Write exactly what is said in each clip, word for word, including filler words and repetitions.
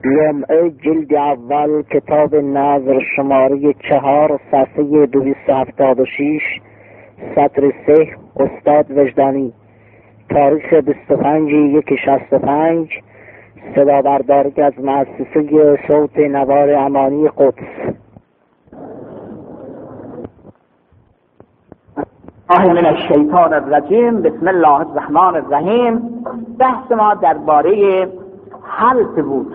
لمعه جلد اول کتاب نظر شماره چهار صفحه دویست و هفتاد و شیش سطر سه استاد وجدانی تاریخ بیست و پنج یک شصت و پنج صدا برداری از مؤسسه صوت نوار امانی قدس. الله من الشیطان الرجیم. بسم الله الرحمن الرحیم. بحث ما درباره حلف بود.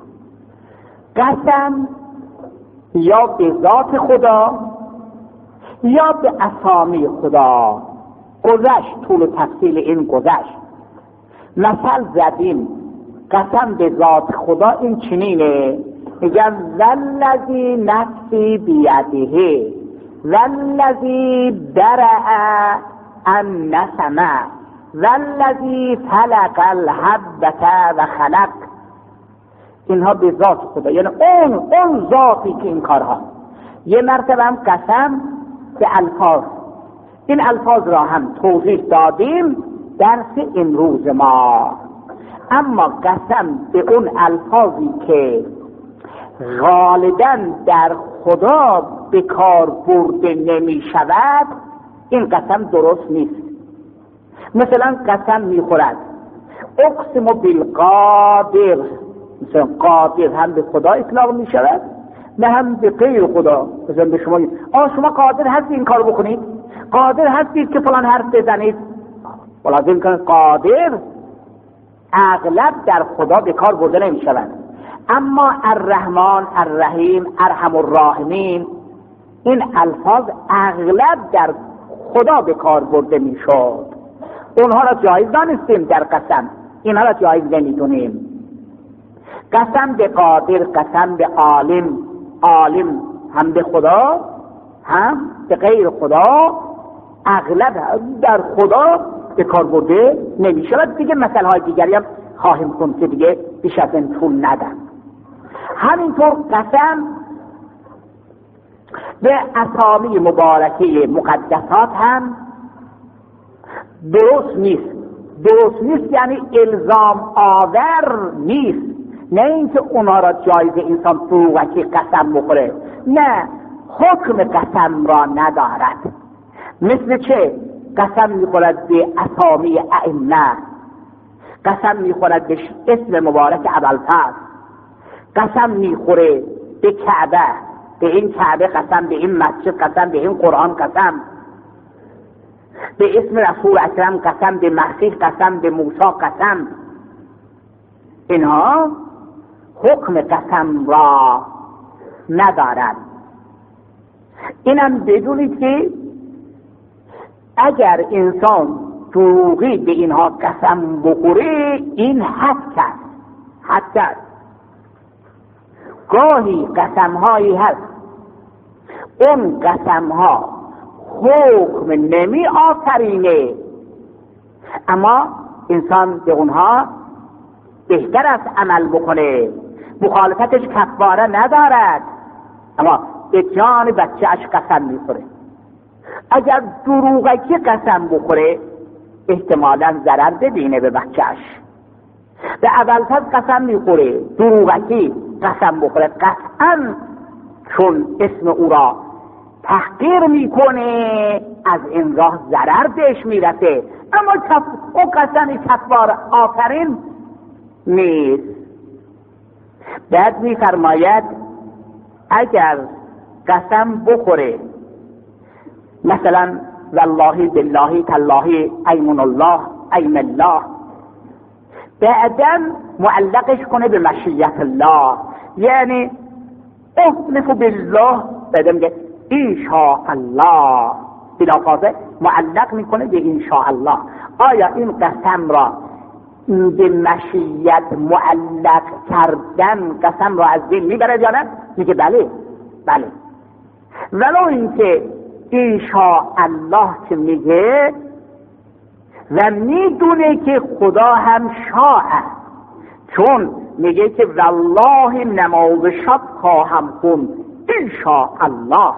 قسم یا به ذات خدا یا به اسامی خدا گذشت، طول و تفصیل این گذشت. مثل زدیم قسم به ذات خدا این چنینه، میگن والذی نفسی بیده والذی درع النسمه والذی فلق الحبة و خلق. اینها به ذات خدا، یعنی اون اون ذاتی که این کارها. یه مرتبه هم قسم به الفاظ، این الفاظ را هم توضیح دادیم درس امروز ما. اما قسم به اون الفاظی که غالبا در خدا به کار برده نمی شود، این قسم درست نیست. مثلا قسم می خورد اقسم بالقادر، مثلا قادر هم به خدا اطلاق می شود نه هم به غیر خدا. مثلا به شما آه شما قادر هستید این کار بکنید، قادر هستید که فلان حرف بزنید، ولازم که قادر اغلب در خدا به کار برده نمی شود. اما الرحمن الرحیم ارحم الراحمین این الفاظ اغلب در خدا به کار برده می شد. اونها را جایز دانستیم در قسم، اینها را جایز نمیدونیم. قسم به قادر، قسم به عالم، عالم هم به خدا هم به غیر خدا اغلب در خدا به کار برده نمی شود. دیگه مثل های دیگری هم خواهیم خوند که دیگه بیش از این طول ندن. همینطور قسم به اسامی مبارکه مقدسات هم درست نیست. درست نیست یعنی الزام آور نیست، نه اینکه اونا را جایز انسان فروغکی قسم بخوره، نه، حکم قسم را ندارد. مثل چه؟ قسم میخورد به اسامی ائمه، قسم میخورد به اسم مبارک ابوالفضل، قسم میخوره به کعبه، به این کعبه قسم، به این مسجد قسم، به این قرآن قسم، به اسم رسول اکرم قسم، به مسیح قسم، به موسی قسم. اینها حکم قسم را ندارد. اینم بدونید که اگر انسان دروغی به اینها قسم بخوره این حد است، حد است. گاهی قسم هایی هست اون قسم ها حکم نمی آفرینه، اما انسان به اونها بهتر است عمل بکنه، مخالفتش کفاره ندارد، اما به جان بچه‌اش قسم میخوره. اگر دروغکی قسم بخوره احتمالاً ضرر ببینه به بچه‌اش. به ابوالفضل قسم میخوره، دروغکی قسم بخوره، قطعاً چون اسم او را تحقیر میکنه از این راه ضرر بهش میرسه، اما کف... او قسم کفاره آفرین نیست. بعد میفرماید اگر قسم بخوره مثلا والله بالله تالله ایمن الله ایم الله، بعداً معلقش کنه به مشیت الله، یعنی احلف بالله، بعداً میگه انشاء الله، بلافاظه معلق میکنه به انشاء الله. آیا این قسم را به مشیت معلق کردن قسم را از دین میبره یا نه؟ میگه بله بله. ولو اینکه انشاء الله که میگه و میدونه که خدا هم شاء، چون میگه که والله نماز شب خواهم خوند انشاء الله،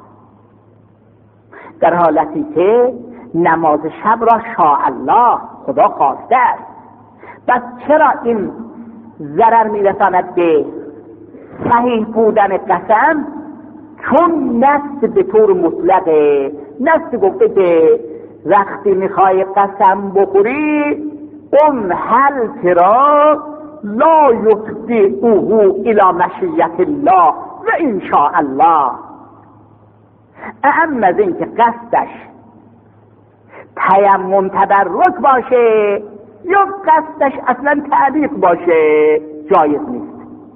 در حالتی که نماز شب را شاء الله خدا خواسته است. پس چرا این ضرر میرساند به صحیح بودن قسم، چون نص به طور مطلقه، نص گفته که وقتی میخوای قسم بخوری اون هل ترا لا یتبعه الی مشیت الله و ان شاء الله. اهم از این که قصدش تیمم تبرک باشه یا قصدش اصلا تعلیق باشه جایز نیست.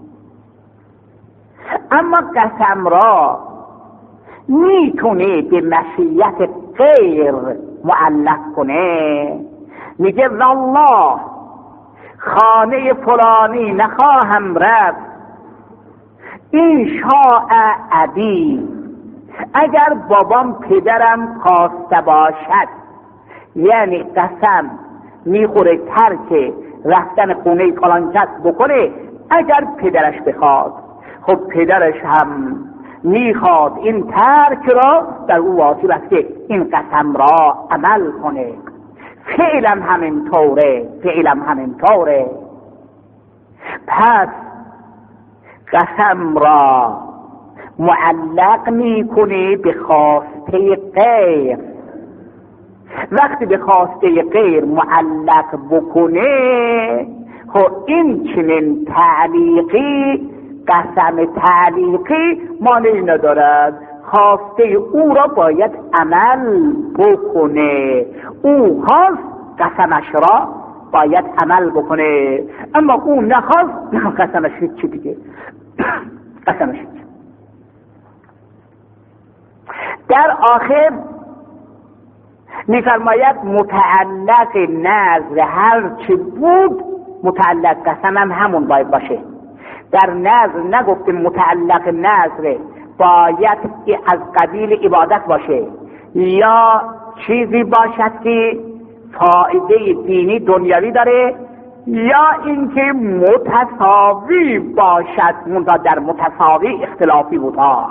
اما قسم را میتونه به مشیت غیر معلق کنه، میگه والله خانه فلانی نخواهم رفت این شاء ابی، اگر بابام پدرم خواسته باشد. یعنی قسم میخوره ترک رفتن خونه فلان کس بکنه اگر پدرش بخواد. خب پدرش هم میخواد این ترک را، در او واجب است که این قسم را عمل کنه. فعلا همین طوره، فعلا همین طوره. پس قسم را معلق میکنه به خواسته غیر. وقتی به خواسته غیر معلق بکنه، خب این چنین تعلیقی، قسم تعلیقی مانعی ندارد. خواسته او را باید عمل بکنه. او خواست قسمش را باید عمل بکنه، اما او نخواست قسمش چی دیگه قسمش چی. در آخر میفرماید متعلق نظر هر چی بود متعلق قسم هم همون باید باشه. در نظر نگفتیم متعلق نظر باید از قبیل عبادت باشه یا چیزی باشد که فایده دینی دنیوی داره، یا اینکه متساوی باشد. منتها در متساوی اختلافی بود ها.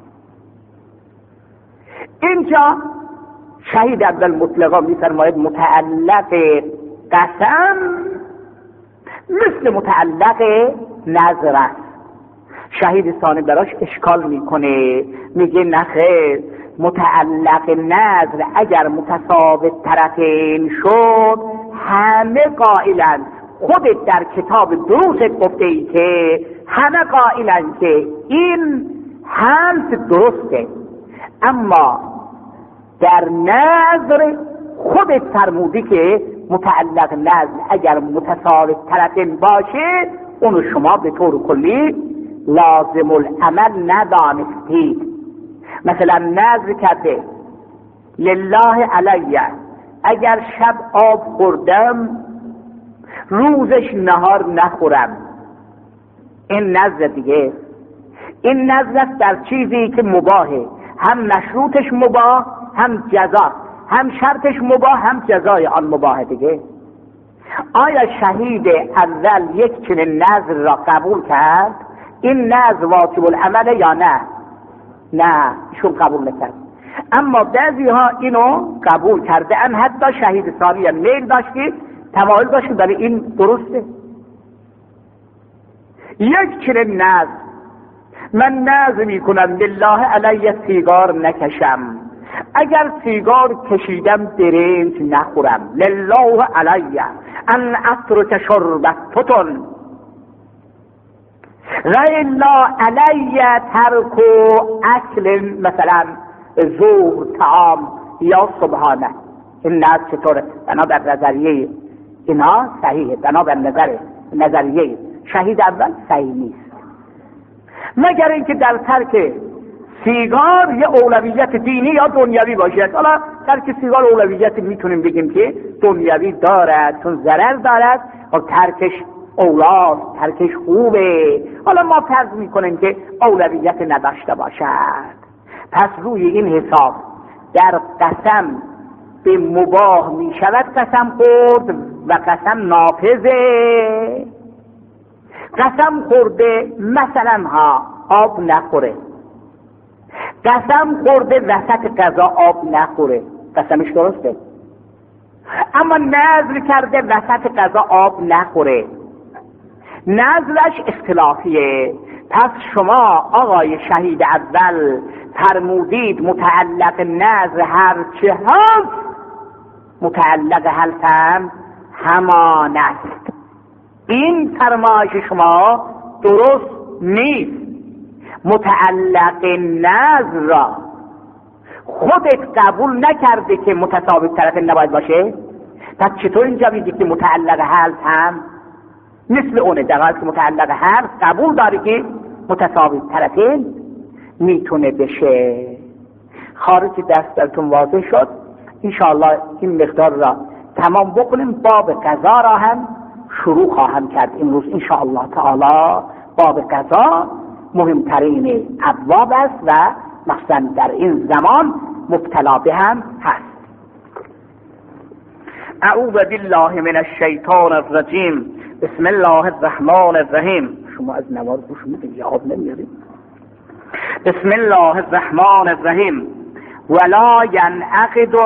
اینجا شهید اول مطلقا میفرماید متعلق قسم مثل متعلق نظر است. شهید ثانی براش اشکال میکنه، میگه نخیر، متعلق نظر اگر متساوی طرفین شد همه قائلن، خودت در کتاب دروست گفته ای که همه قائلن که این حلف درسته، اما در نظر خودت فرمودی که متعلق نظر اگر متساوی طرفین باشه اونو شما به طور کلی لازم العمل ندانستید. مثلا نظر کرده لله علیه اگر شب آب خوردم روزش نهار نخورم، این نظر دیگه. این نظر در چیزی که مباهه، هم مشروطش مباه هم جزا، هم شرطش مباه هم جزای آن مباه دیگه. آیا شهید اول یک چنین نظر را قبول کرد؟ این نظر واجب العمل یا نه؟ نه، ایشون قبول نکرد. اما بعضی ها اینو قبول کرده ان، حتی شهید ثانی میل داشت که تمایل داشت برای این درسته. یک چنین نظر، من نظر میکنم لله علیه سیگار نکشم، اگر سیگار کشیدم برنج نخورم، لله علیه ان اترک شربتتون غیلا علیه ترک اکل مثلا ظهر طعام یا صبحانه. این نظر چطوره؟ بنابر نظریه اینا صحیحه، بنابر نظر نظریه شهید اول صحیح نیست، مگر اینکه در ترک سیگار یه اولویت دینی یا دنیوی باشد. حالا ترک سیگار اولویت میتونیم بگیم که دنیوی دارد چون ضرر دارد و ترکش اولاست، ترکش خوبه. حالا ما فرض میکنیم که اولویت نداشته باشد. پس روی این حساب در قسم به مباح میشود قسم خورد و قسم نافذه. قسم خورده مثلا ها آب نخوره، قسم خورده وسط غذا آب نخوره، قسمش درسته. اما نذر کرده وسط غذا آب نخوره، نظرش اختلافیه. پس شما آقای شهید اول فرمودید متعلق نظر هرچه هست متعلق حلفم همان است. این فرمایش شما درست نیست. متعلق نظر را خودت قبول نکرده که متساوی طرفین نباید باشه، پس چطور اینجا میگی که متعلق حلف هم مثل اونه؟ در حالی که متعلق حلف قبول داری که متساوی طرفین میتونه بشه. خارج دست درتون واضح شد. انشاءالله این مقدار را تمام بکنیم. باب قضا را هم شروع خواهم کرد امروز انشاءالله تعالی. باب قضا مهمترین ابواب است و مثلا در این زمان مبتلا به هم هست. اعوذ بالله من الشیطان الرجیم. بسم الله الرحمن الرحیم. شما از نواز گوش میدید یا آب نمیارید؟ بسم الله الرحمن الرحیم. ولا ینعقد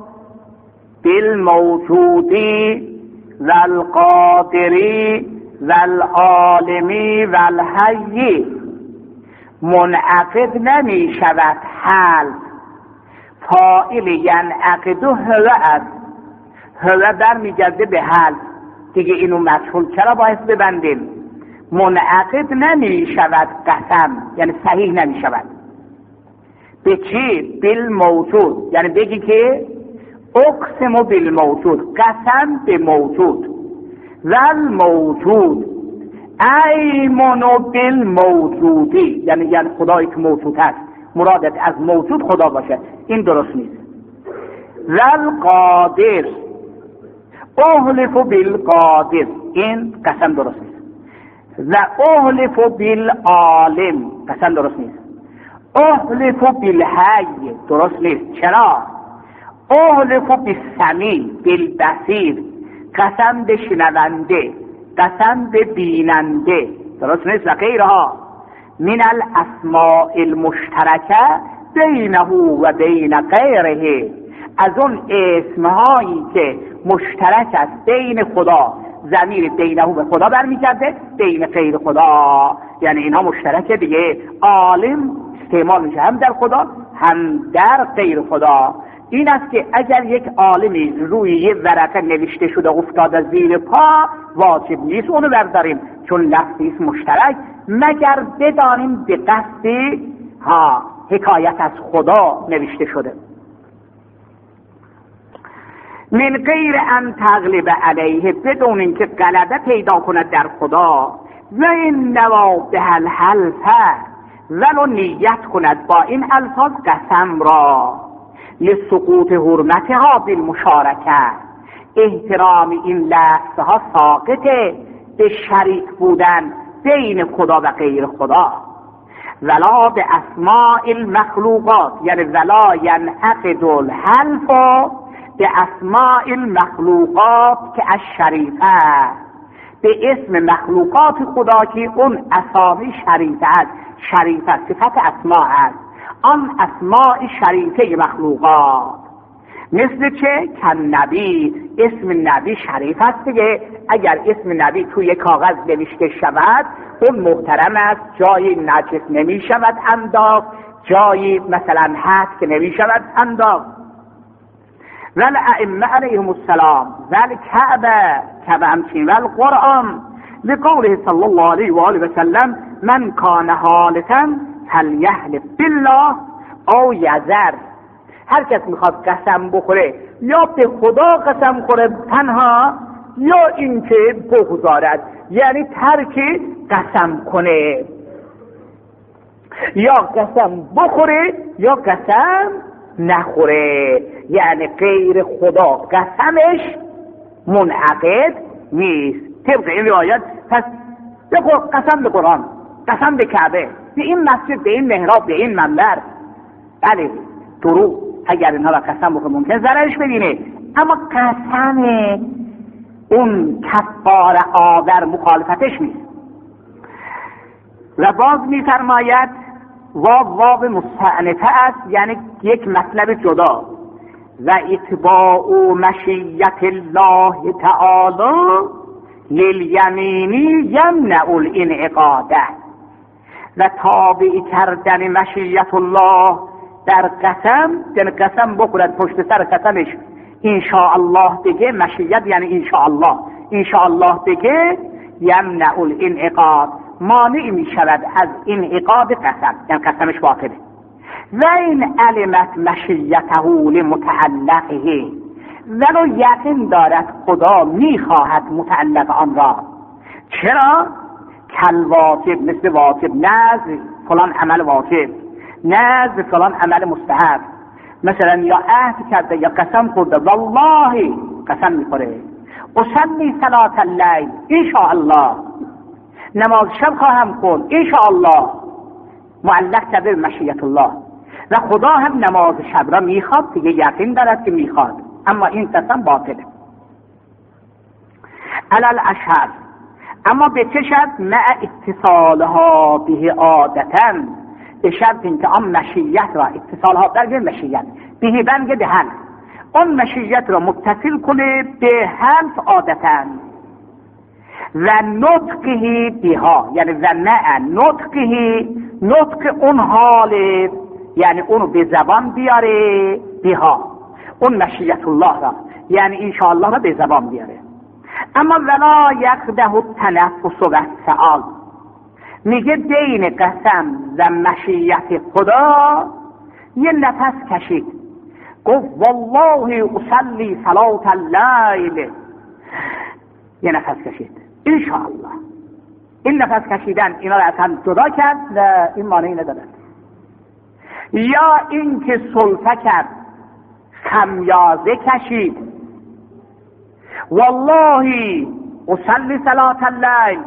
بالموجودی والقادری والعالمی والحی. منعقد نمی شود حلف. فاعل ینعقد هو است. هو برمیگرده به حلف دیگه. اینو مجهول چرا باید ببندیم؟ منعقد نمی شود قسم، یعنی صحیح نمی شود. به چی؟ بالموجود، یعنی بگی که اقسم بالموجود، قسم به موجود. والموجود ایمن بالموجودی، یعنی یعنی خدایی که موجود هست مرادت از موجود خدا باشه. این درست نیست. والقادر احلف بالقادر، این قسم درست نیست. و احلف بالعالم، قسم درست نیست. احلف بالحی درست نیست. چرا؟ احلف بالسمیع بالبصیر، قسم به شنونده، قسم به بیننده، درست نیست. و غیرها من الاسماء المشترکه بینه و بین غیره، از اون اسمهایی که مشترک است بین خدا، ضمیر بینه به خدا برمیگرده، بین غیر خدا، یعنی اینها مشترکه دیگه. عالم استعمال میشه هم در خدا هم در غیر خدا. این است که اگر یک عالمی روی یه ورقه نوشته شده افتاده زیر پا، واجب نیست اونو برداریم، چون لفظی است مشترک، مگر بدانیم به قصد ها حکایت از خدا نوشته شده. من غیر ان تغلب علیه، بدون اینکه غلبه پیدا کند در خدا. و این نوا به الحلفه، ولو نیت کند با این الفاظ قسم را، لسقوط حرمتها بالمشارکه، احترام این لفظها ساقطه به شریک بودن بین خدا و غیر خدا. ولا به اسماء المخلوقات، یعنی ولا ینعقد الحلف به اسماء المخلوقات که از شریفه، به اسم مخلوقات خدا که اون اسامی شریفه است. شریفه صفت اسماء است، آن اسماء شریفه مخلوقات. مثل چه؟ کن نبی، اسم نبی شریف است دیگه. اگر اسم نبی توی کاغذ نوشته شود اون محترم است، جایی نجس نمی شود انداخت، جایی مثلا هست که نمی شود انداخت. والائمه علیهم السلام، والکعبه، کعبه همچین، والقرآن، لقوله صلی الله علیه و آله و سلم من کان حالتا فلیحلف بالله او یذر. هر کس میخواد قسم بخوره یا به خدا قسم خوره تنها، یا اینکه بگذارد، یعنی ترک قسم کنه، یا قسم بخوره یا قسم نخوره، یعنی غیر خدا قسمش منعقد نیست. طبق این روایت پس بگو قسم به قرآن، قسم به کعبه، به این مسجد، به این محراب، به این منبر، بله درو اگر اینها را قسم بخوره ممکن ضررش ببینه، اما قسم اون کفاره آور مخالفتش نیست. و باز میفرماید واو واو مستأنفه است، یعنی یک مطلب جدا. و اتباع مشیت الله تعالی لیلیمینی یمنع الانعقاد و تابع کردن مشیت الله در قسم، یعنی قسم بخورد پشت سر قسمش انشاءالله بگه، مشیت یعنی انشاءالله، انشاءالله بگه یمنع الانعقاد، مانع می شود از انعقاد قسم، یعنی قسمش باطله. و این علمت مشیته لمتعلقه، ولو یقین دارد خدا میخواهد متعلق آن را. چرا؟ کل واجب، مثل واجب، نذر فلان عمل واجب، نذر فلان عمل مستحب. مثلا یا عهد کرده یا قسم خورده، والله قسم میخوره اصلی صلاة اللیل انشاءالله، نماز شب خواهم خوند انشاءالله، معلق کرده به مشیت الله. و خدا هم نماز شب را میخواد، دیگه یقین دارد که میخواد، اما این قسم باطله. علل اشهر، اما به چه شرط؟ مع اتصالها به عادتا، به شرط اینکه آن مشیت را، اتصالها درگه مشیت به بنگ به حلف، اون مشیت را متصل کنه به حلف عادتا. و نطقه بها، یعنی و مع نطقه، نطق اون حال، یعنی اونو به زبان بیاره، بها اون مشیت الله را، یعنی انشاءالله را به زبان بیاره. اما ولا یقده التنفس و السؤال، میگه بین قسم و مشیت خدا یه نفس کشید، گفت والله اصلی صلاة اللیل، یه نفس کشید انشاءالله. این نفس کشیدن اینا را اصلا جدا کرد و این مانعی ندارد. یا اینکه سلطه کرد، خمیازه کشید، والله اصلی صلاة اللیل،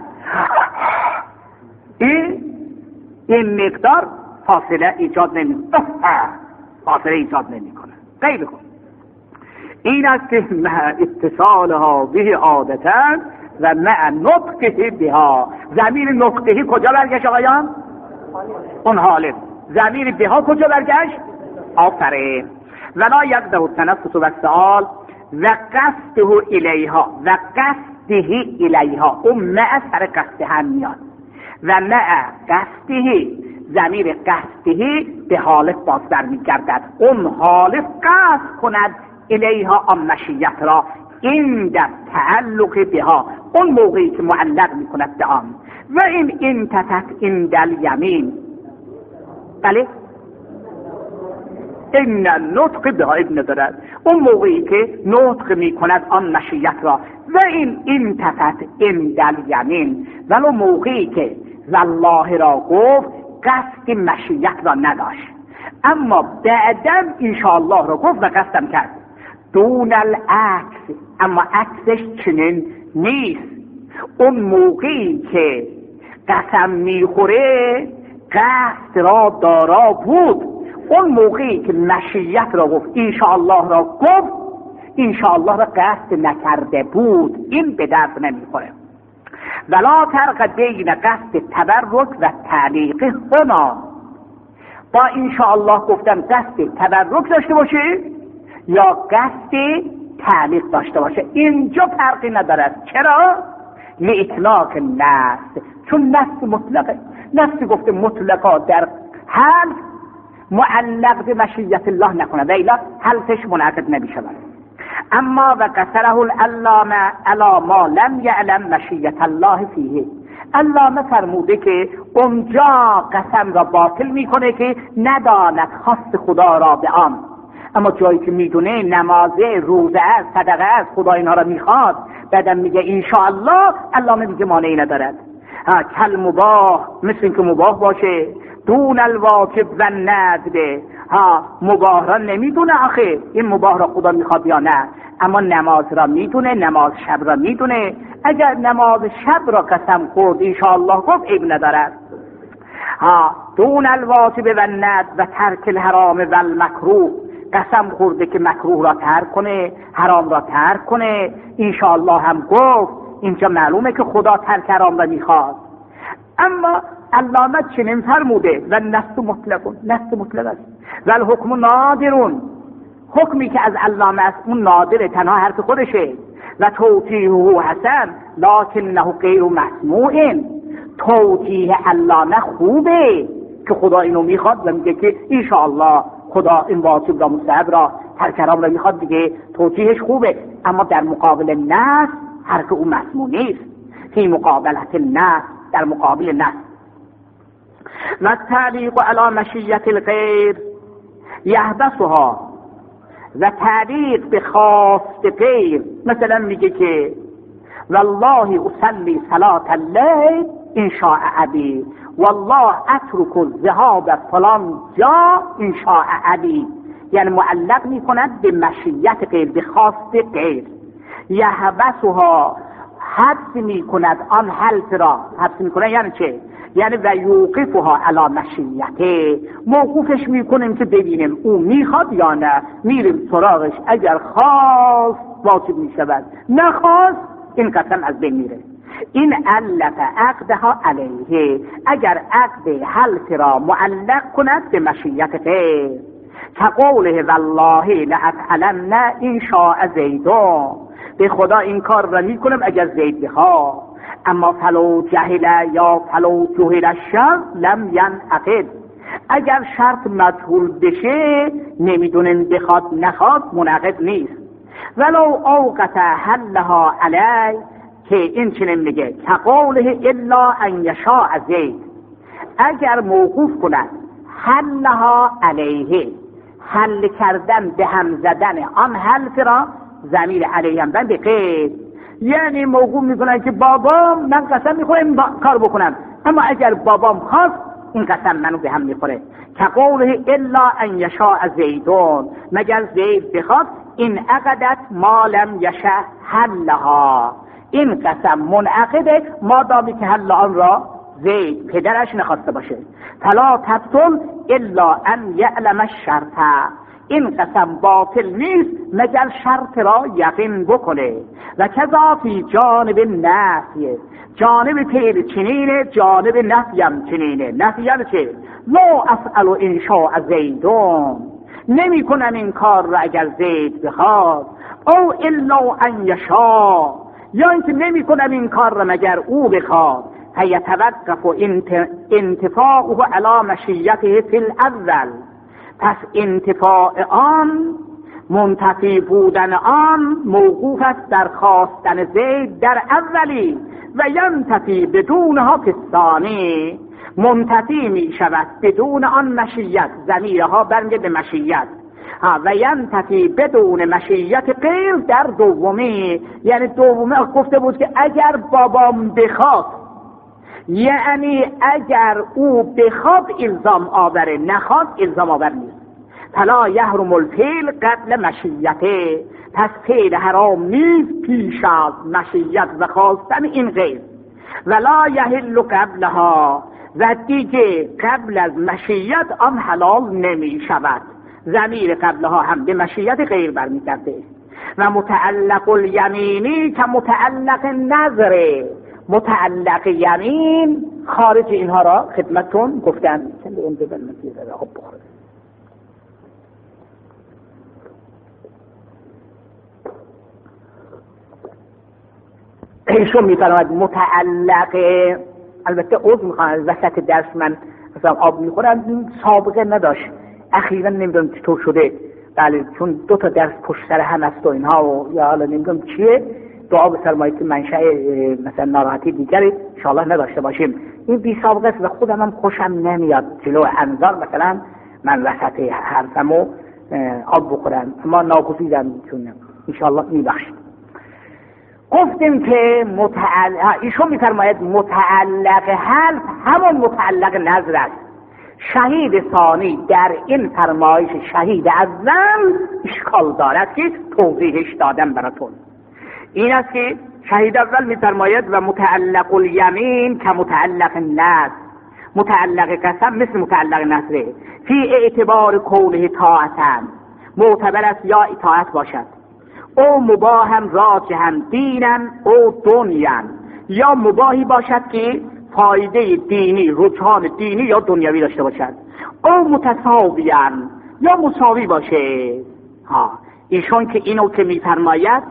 این این مقدار فاصله ایجاد نمی فاصله ایجاد نمی کنه. خیلی خوب، این است که مع اتصالها به عادتا و مع نطقه بها. ضمیر نطقه کجا برگشت آقایان؟ اون حاله. ضمیر بها کجا برگشت؟ آفرین. ولا یقده التنفس و السؤال و قصده الیها، و قصده الیها، اون مع سر قصده هم میاد. و مع قصده، ضمیر قصده به حالت باز برمیگردد، اون حالت قصد کند الیها آن مشیت را، این در تعلق بها، اون موقعی که معلق میکند به آن. و این انتفت این دل یمین، بله این نطق بها ابن دارد، اون موقعی که نطق میکند آن مشیت را. و این انتفت این دل یمین، ولو موقعی که والله را گفت قصد مشیت را نداشت، اما بعدم انشاءالله را گفت و قصدم کرد. دون العکس، اما عکسش چنین نیست. اون موقعی که قسم میخوره قصد را دارا بود، اون موقعی که مشیت را گفت، انشاءالله را گفت، انشاءالله را قصد نکرده بود، این به درد نمیخوره. ولا فرق بین قصد تبرک و تعلیق هنا، با انشاءالله گفتن قصد تبرک داشته باشه یا قصد تعلیق داشته باشه، اینجا فرقی ندارد. چرا؟ لاطلاق نص، چون نص مطلقه. نص گفته مطلقا در حلف معلق به مشیت الله نکنه، ویلا حلفش منعقد نمیشود. اما و قصره العلامه علی ما لم یعلم مشیت الله فیه، علامه فرموده که اونجا قسم را باطل میکنه که نداند خواست خدا را به آن، اما جایی که میدونه نمازه، روزه است، صدقه است، خدا اینها را میخواد، بعدم میگه انشاءالله، علامه میگه مانعی ندارد. ها کل مباح، مثل اینکه مباح باشه، دون الواجب و ندب، ها مباح را نمیدونه، آخه این مباح را خدا میخواد یا نه، اما نماز را میدونه، نماز شب را میدونه. اگر نماز شب را قسم خورد انشاءالله گفت عیب ندارد. ها دون الواجب و ندب و ترک الحرام و المکروه، قسم خورده که مکروه را ترک کنه، حرام را ترک کنه، انشاءالله هم گفت، اینجا معلومه که خدا ترک حرام را میخواد. اما علامه چنین فرموده و نص مطلقون، نص مطلق است و الحکم نادرون، حکمی که از علامه است اون نادره، تنها حرف خودشه. و توجیهه حسن لکنه غیر مسموع. توجیه علامه خوبه که خدا اینو میخواد و میگه که انشاءالله خدا این واجب را مستحب را هر کلام را میخواد دیگه، توجیهش خوبه، اما در مقابل نص حرف او مسموع نیست. فی مقابلت النص، در مقابل نص. و تعلیق علی مشیت الغیر یحبسها، و تعلیق به خواست غیر، مثلا میگه که والله اصلی صلاة اللیل ان شاء ابی، والله اترک الذهاب فلان جا ان شاء ابی، یعنی معلق میکند به مشیت غیر، به خواست غیر. یحبسها، حبس میکند آن حلف را، حبس میکند یعنی چه؟ یعنی و یوقفها علی مشیته، موقوفش میکنیم که ببینیم او میخواد یا نه، میریم سراغش، اگر خواست واجب میشود، نخواست این قسم از بین میره. این علت عقدها علیه، اگر عقد حلف را معلق کند به مشیت غیر، که قوله والله لأفعلن ان شاء زیدون، به خدا این کار را میکنم اگر زید بخواد، اما فلو جهل یا فلو جهل الشرط لم ینعقد، اگر شرط مجهول بشه نمیدونن بخواد نخواد منعقد نیست. ولو اوقت حلها علی، که این چنین میگه که قوله الا ان یشاء زید، اگر موقوف کند حلها علیه، حل کردن به هم زدن آن حلف را ضمیر علیه هم بند قید، یعنی موقوف میکنن که بابام من قسم میخورم این کار بکنم، اما اگر بابام خواست این قسم منو به هم میخوره. که قوله الا ان یشاء زیدون، مگر زید بخواد، این عقدت ما لم یشاء حلها، این قسم منعقده مادامی که حل آن را زید پدرش نخواسته باشه. فلا تبطل الا ان یعلم الشرط، این قسم باطل نیست مگر شرط را یقین بکنه. و کذا فی جانب نفی، جانب پیل چنینه، جانب نفی هم چنینه. نفی یعنی چه؟ لا افعل ان شاء زیدون، نمی کنم این کار را اگر زید بخواد. او الا ان یشاء، یا اینکه نمی کنم این کار را مگر او بخواد. فیتوقف انتفاعه علی مشیته فی الاول، پس انتفاع آن، منتفی بودن آن موقوف است در خواستن زید در اولی، و ینتفی بدونها فی الثانی، منتفی می شود بدون آن مشیت، ضمیرها برمیگرده به مشیت، و ینتفی بدون مشیت غیر در دومی، یعنی دومی گفته بود که اگر بابام بخواد، یعنی اگر او بخواد الزام آوره، نخواد الزام آور نیست. فلا یحرم الفعل قبل مشیته، پس فعل حرام نیست پیش از مشیت و خواستن این غیر. ولا یحل قبلها، و دیگه قبل از مشیت آن حلال نمی شود. ضمیر قبلها هم به مشیت غیر برمیگرده. و متعلق الیمینی که متعلق نظره، متعلق یمین خارج اینها را خدمتون گفتن. چند اون به بلمتی را خب بخوره. ایشون میفرماید متعلق، البته عضو میخوام وسط درس من مثلا آب میخورم، سابقه نداشت، اخیرا نمیدونم چطور شده، بله چون دو تا درس پشت سر هم است و اینها و یا حالا نمیدونم چیه، دعا بفرمایید که منشأ مثلا ناراحتی دیگری انشاءالله نداشته باشیم. این بی سابقه است و خودم هم خوشم نمیاد جلو انظار مثلا من وسط حرفمو آب بخورم، اما ناگزیرم چون انشاءالله میبخشید. گفتیم که متعلق، ایشون میفرماید متعلق حلف همون متعلق نظر است. شهید ثانی در این فرمایش شهید اول اشکال دارد که توضیحش دادم براتون. این است که شهید اول میفرماید و متعلق الیمین که متعلق نظر، متعلق قسم مثل متعلق نظره، فی اعتبار کونه طاعتن، معتبر است یا اطاعت باشد، او مباهم راجحن دینن او دنیان، یا مباهی باشد که فایده دینی، رجحان دینی یا دنیوی داشته باشد، او متساویان یا مساوی باشه. ها ایشون که اینو که میفرماید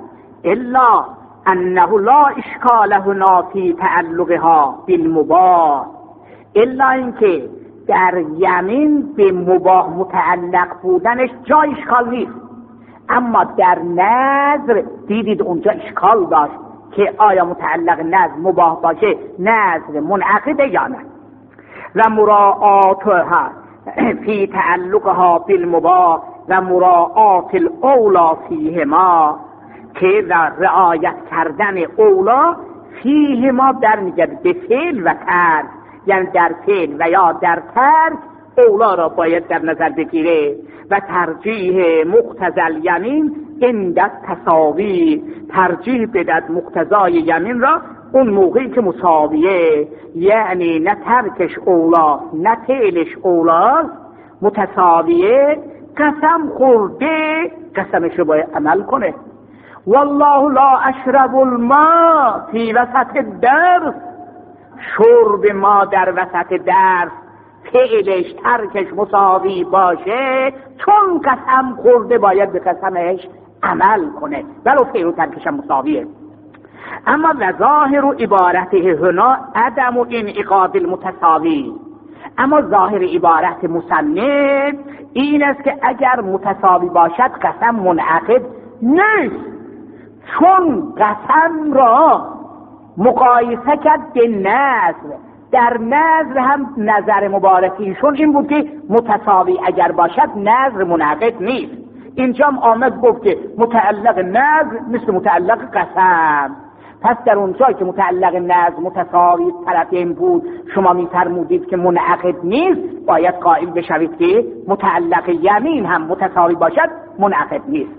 الا انه لا اشکال هنا فی تعلقها بالمباح، الا اینکه در یمین به مباح متعلق بودنش جای اشکال نیست، اما در نذر دیدید اونجا اشکال داشت که آیا متعلق نذر مباح باشه نذر منعقده یا نه. و مراعاتها فی تعلقها بالمباح و مراعات الاولا فیهما، که رعایت کردن اولا فیهما در میگرد به فعل و ترک، یعنی در فعل و یا در ترک اولا را باید در نظر بگیره. و ترجیح مقتضی الیمین عند التساوی، ترجیح بدهد مقتضای یمین را اون موقعی که مساویه، یعنی نه ترکش اولا نه فعلش اولا، متساویه، قسم خورده قسمش رو باید عمل کنه. والله لا اشرب الماء فی وسط الدرس، شرب ما در وسط درس فعلش ترکش مساوی باشه، چون قسم خورده باید به قسمش عمل کنه ولو فعل و ترکش مساویه. اما و ظاهر عبارته هنا عدم انعقاد المتساوی، اما ظاهر عبارت مصنف این است که اگر متساوی باشد قسم منعقد نیست، چون قسم را مقایسه کرد به نذر. در نذر هم نظر مبارکیشون این بود که متساوی اگر باشد نذر منعقد نیست. اینجا هم آمد گفت که متعلق نذر مثل متعلق قسم. پس در اونجایی که متعلق نذر متساوی طرفین بود شما می‌فرمودید که منعقد نیست، باید قائل بشوید که متعلق یمین هم متساوی باشد منعقد نیست.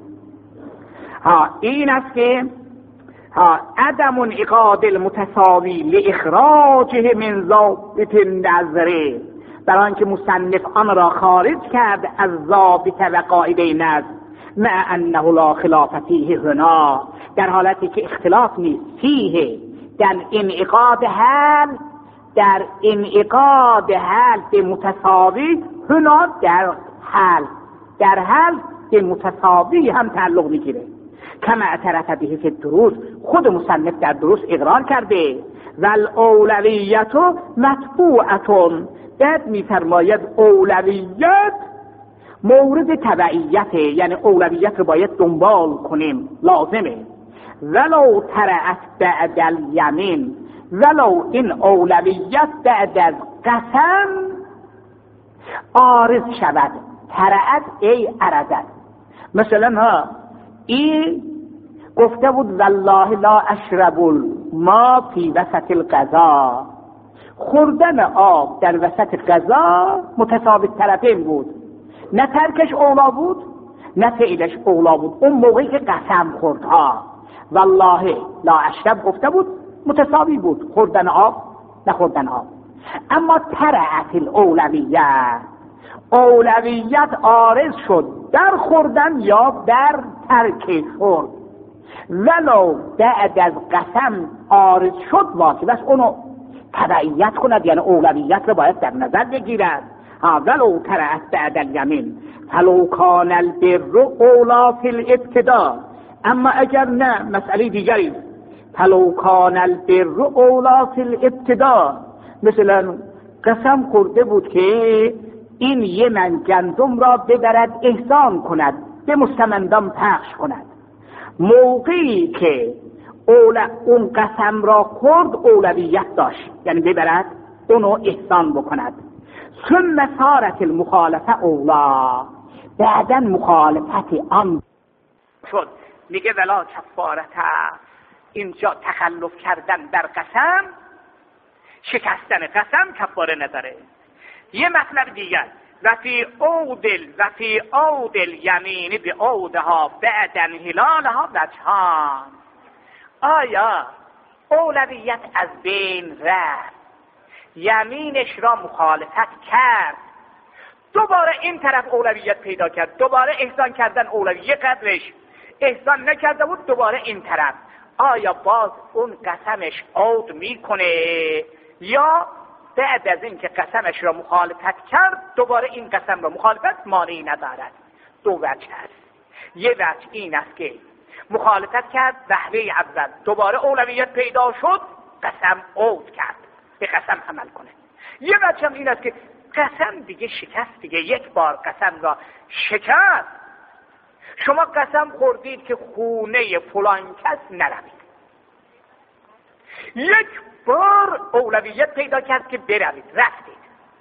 ها این است که ها عدم انعقاد المتساوی لاخراجه من ضابط النظر، برای آنکه مصنف آن را خارج کرد از ضابط و قاعده نظر، مع انه لا خلاف فیه هنا، در حالتی که اختلاف نیست فیه در انعقاد حال، در انعقاد حال به متساوی، هنا در حال در حال به متساوی هم تعلق میگیره. کما اعترف به فی الدروس، خود مصنف در دروس اقرار کرده. و الاولویت متبوعتون، بعد میفرماید اولویت مورد تبعیت، یعنی اولویت رو باید دنبال کنیم، لازمه. ولو طرأت بعد الیمین، ولو این اولویت بعد از قسم عارض شود. طرأت ای عرضت، مثلا ها این گفته بود والله لا اشرب الماء فی وسط الغذا، خوردن آب در وسط غذا متساوی طرفین بود، نه ترکش اولا بود نه فعلش اولا بود. اون موقعی که قسم خورد ها والله لا اشرب گفته بود متساوی بود، خوردن آب نه خوردن آب. اما طرأت الاولویت، اولویت عارض شد در خوردن یا در ترک خورد، ولو بعد از قسم عارض شد واجب است اونو تبعیت کند، یعنی اولویت رو باید در نظر بگیرد. ولو طرأت بعد الیمین فلو کان البر اولا فی الابتدا، اما اگر نه مسئله دیگری، فلو کان البر اولا فی الابتدا، مثلا قسم خورده بود که این یه من گندم را ببرد احسان کند، به مستمندان پخش کند. موقعی که اولا اون قسم را خورد اولویت داشت، یعنی ببرد اونو احسان بکند. ثم صارت المخالفه اولا، بعدا مخالفت آن شد. میگه ولا کفارت، اینجا تخلف کردن در قسم، شکستن قسم کفاره نداره. یه مطلب دیگر، و فی عودل و فی عودل یمینی به عودها بعد انحلالها وجهان، آیا اولویت از بین رفت، یمینش را مخالفت کرد، دوباره این طرف اولویت پیدا کرد، دوباره احسان کردن اولویت قدرش احسان نکرده بود، دوباره این طرف، آیا باز اون قسمش عود میکنه یا بعد از این که قسمش را مخالفت کرد دوباره این قسم را مخالفت مانعی ندارد؟ دو وجه است. یه وجه این است که مخالفت کرد وهله اول، دوباره اولویت پیدا شد، قسم عود کرد به قسم عمل کنه. یه بچه هم این است که قسم دیگه شکست، دیگه یک بار قسم را شکست. شما قسم خوردید که خونه فلان کس نروید، یک بار اولویت پیدا کرد که بروید، رفتید.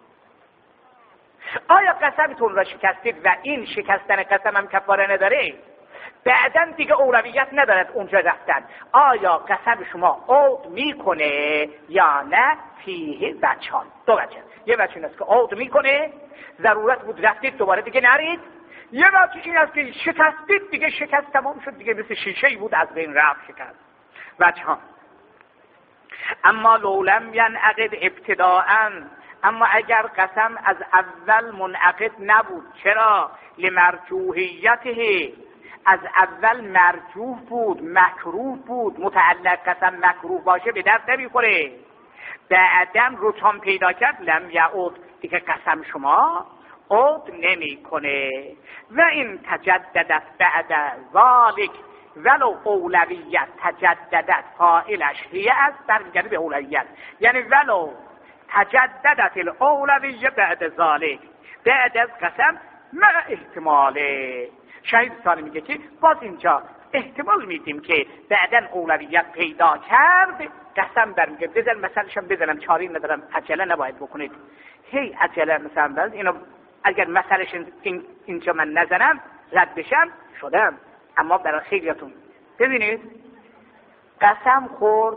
آیا قسمتون را شکستید و این شکستن قسم هم کفاره نداره؟ بعداً دیگه اولویت ندارد اونجا رفتن. آیا قسم شما عود میکنه یا نه؟ فیه وجهان، دو وجه. یه وجه این است که عود میکنه، ضرورت بود رفتید دوباره دیگه نرید. یه وجه این است که شکستید، دیگه شکست تمام شد، دیگه مثل شیشه‌ای بود از بین رفت شکست. وجهان. اما لو لم ینعقد ابتداءً، اما اگر قسم از اول منعقد نبود، چرا؟ لمرجوحیته، از اول مرجوح بود، مکروه بود، متعلق قسم مکروه باشه به درد نمیخوره. بعدم رجحان پیدا کرد، لم یعود، دیگه قسم شما عود نمیکنه. و این تجددت بعد ذالک ولو اولویت تجددت، فاعلش هیه است، برمیگرده به اولویت، یعنی ولو تجددت الاولویه بعد ذالک، بعد از قسم مع احتماله. شهید ثانی میگه که باز اینجا احتمال میدیم که بعدن اولویت پیدا کرد، قسم برمیگه بزن، مثلشم بزنم، چاری ندارم، عجله نباید بکنید. هی عجله مثلا باز اینو اگر مثلش این اینجا من نزنم رد بشم شدم. اما برای خیلیاتون ببینید، قسم خورد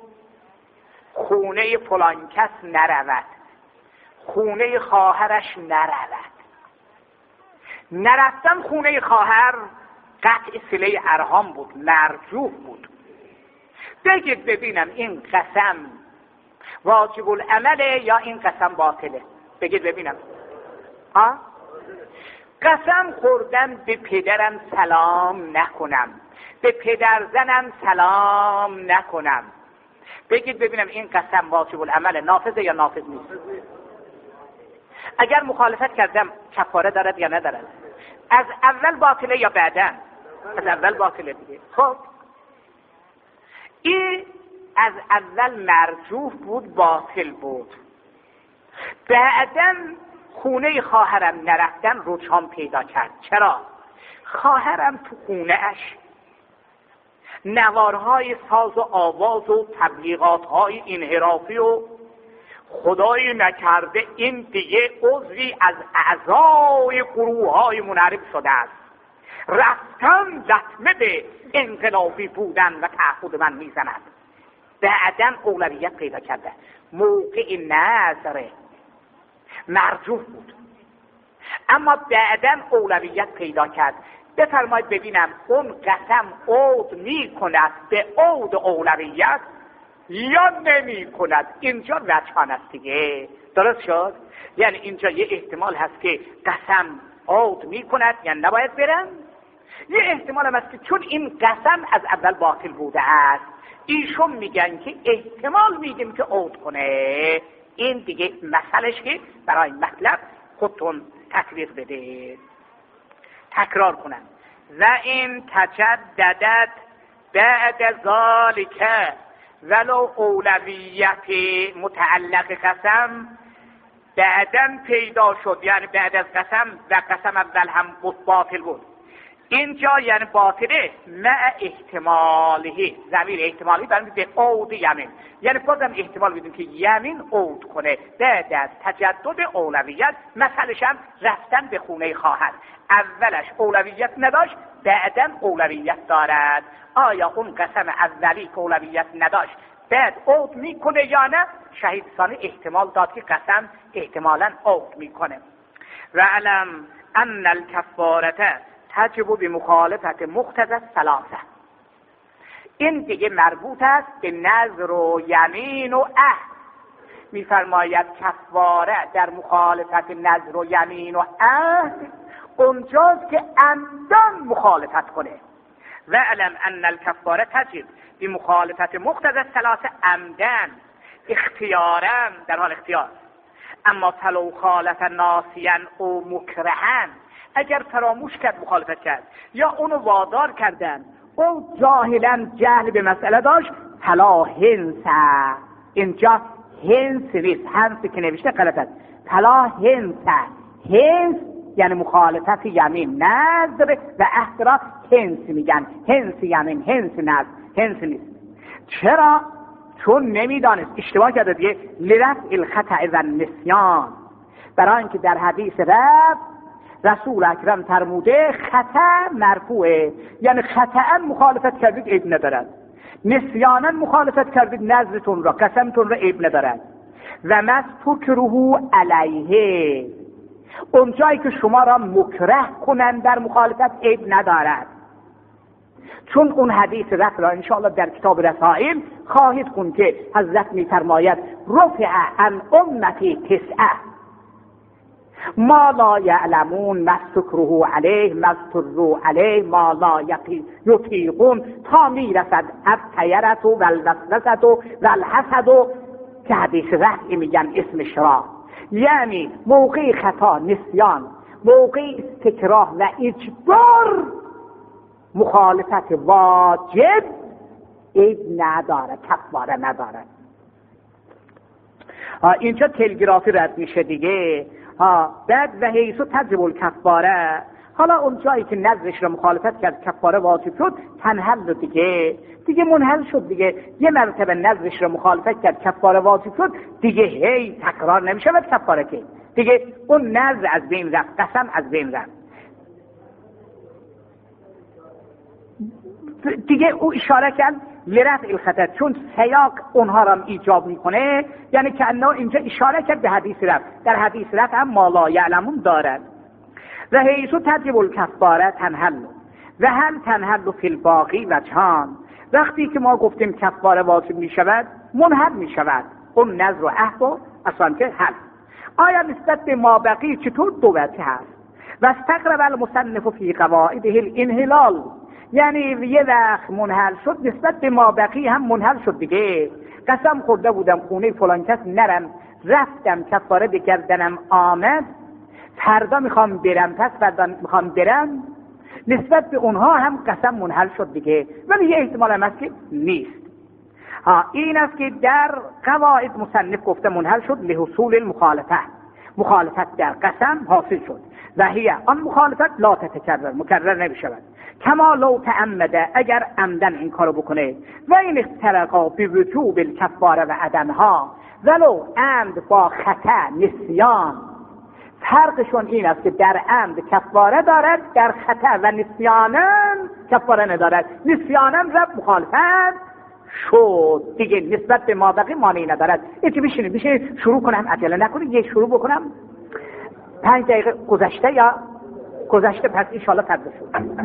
خونه فلان کس نرود، خونه خواهرش نرود. نرفتن خونه خواهر قطع صله ارحام بود، مرجوح بود. بگید ببینم این قسم واجب العمله یا این قسم باطله؟ بگید ببینم. ها؟ قسم خوردم به پدرم سلام نکنم، به پدر زنم سلام نکنم. بگید ببینم این قسم واجب العمله، نافذه یا نافذ نیست؟ اگر مخالفت کردم کفاره دارد یا ندارد؟ از اول باطله یا بعداً؟ از اول باطله دیگه. خب این از اول مرجوح بود، باطل بود. بعداً خونه خواهرم نرفتن رجحان پیدا کرد. چرا؟ خواهرم تو خونه اش نوارهای ساز و آواز و تبلیغاتهای انحرافی و خدای نکرده این دیگه عضوی از اعضای گروه های منحرف شده است، رفتن لطمه به انقلابی بودن و تعهد من میزند. بعداً اولویت پیدا کرده، موقع نظر مرجوح بود، اما بعداً اولویت پیدا کرد. بفرمایید ببینم اون قسم عود می کند به عود اولویت یا نمی کند؟ اینجا وجهان است دیگه، درست شد؟ یعنی اینجا یه احتمال هست که قسم عود می کند یا نباید برن، یه احتمال هم هست که چون این قسم از اول باطل بوده است ایشون میگن که احتمال میدیم که عود کنه. این دیگه مسئلهش که برای مطلب خودتون تطبیق بده. تکرار کنم. و این تجددت بعد ذالک ولو اولویت متعلق قسم بعداً پیدا شد، یعنی بعد از قسم و قسم اول هم باطل بود. اینجا یعنی باطله مع احتمالی، ضمیر احتمالی برمیگرده به عود یمین، یعنی بازم احتمال میدیم که یمین عود کنه بعد از تجدد اولویت. مثلش هم رفتن به خونه خواهر، اولش اولویت نداشت بعداً اولویت دارد. آیا اون قسم اولی که اولویت نداشت بعد عود میکنه یا نه؟ شهید ثانی احتمال داد که قسم احتمالاً عود میکنه. و علم ان الکفارة تجب به مخالفت مقتضی ثلاثه. این دیگه مربوط است به نذر و یمین و عهد. میفرماید کفاره در مخالفت نذر و یمین و عهد اونجاست که عمدن مخالفت کنه. و علم ان الکفاره تجب به مخالفت مقتضی ثلاثه عمدن، اختیارا، در حال اختیار. اما فلو خالف ناسیا او مکرها، اگر فراموش کرد مخالفت کرد یا اونو وادار کردن او جاهلا جهل به مسئله داشت فلا هنس. اینجا هنس نیست، هنس که نوشته غلط است. فلا هنس، هنس یعنی مخالفت یمین، نذر و احترا هنس میگن، هنس یمین، هنس نذر، هنس نیست. چرا؟ چون نمیدانست، اشتباه کرده دیگه. لرفع الخطأ و النسیان، برای اینکه در حدیث رفع رسول اکرم فرموده خطأ مرفوعه، یعنی خطأ مخالفت کردید عیب ندارد، نسیانا مخالفت کردید نذرتون را، قسمتون را عیب ندارد. و مستکره علیه، اون جایی که شما را مکره کنند در مخالفت عیب ندارد. چون اون حدیث رفع را انشاءالله در کتاب رسائل خواهید خوند که حضرت می‌فرماید رفع عن امتی تسعه ما لا یعلمون مستکره علیه مستروا علیه ما لا یطیقون، تا میرسد الطیرة و الوسوسة و الحسد، که حدیث رفعی میگن اسمش را. یعنی موقع خطا، نسیان، موقع استکراه و اجبار مخالفت واجب عیب نداره، کفاره نداره. اینجا تلگرافی رد میشه دیگه. ها بعد و حیثو تجب الکفاره، حالا اون جایی که نذرش رو مخالفت کرد کفاره واجب شد، تنحل دیگه دیگه منحل شد دیگه. یه مرتبه نذرش رو مخالفت کرد کفاره واجب شد دیگه، هی تکرار نمیشه و کفاره که دیگه اون نذر از بین رفت، قسم از بین رفت دیگه. او اشاره کرد لرفع الخطأ، چون سیاق اونها را ایجاب میکنه، یعنی که انه اینجا اشاره کرد به حدیث رفع. در حدیث رفع هم ما لا یعلمون دارد. و حیثو تجب الکفاره تنحل و هل تنحل فی الباقی وجهان، وقتی که ما گفتیم کفاره واجب میشود منحل میشود اون نذر و عهد و اصلا که حل. آیا نسبت به ما بقی چطور دو وجه هست؟ و استقرب المصنف فی قواعده الانحلال، یعنی یه وقت منحل شد نسبت به ما بقی هم منحل شد دیگه. قسم خورده بودم خونه فلان کس نرم، رفتم کفاره بگردنم آمد، فردا میخوام برم، پس فردا میخوام برم، نسبت به اونها هم قسم منحل شد دیگه. ولی یه احتمال هم هست که نیست. ها این است که در قواعد مصنف گفته منحل شد لحصول المخالفه، مخالفت در قسم حاصل شد. و هی آن مخالفت لا تتکرر، مکرر نمیشود. کما لو تعمده، اگر عمدن این کارو بکنه. و این اخترقا بوجوب الکفاره و عدمها، ولو عمد با خطا نسیان، فرقشون این است که در عمد کفاره دارد، در خطا و نسیانم کفاره ندارد. نسیانم رفت مخالفت شد دیگه، نسبت به ما بقی مانعی ندارد. اینکه بشینید بشینید شروع کنم، عجله نکنید، یه شروع بکنم، پنج دقیقه گذشته یا گذشته، پس انشاءالله تبدیل شد.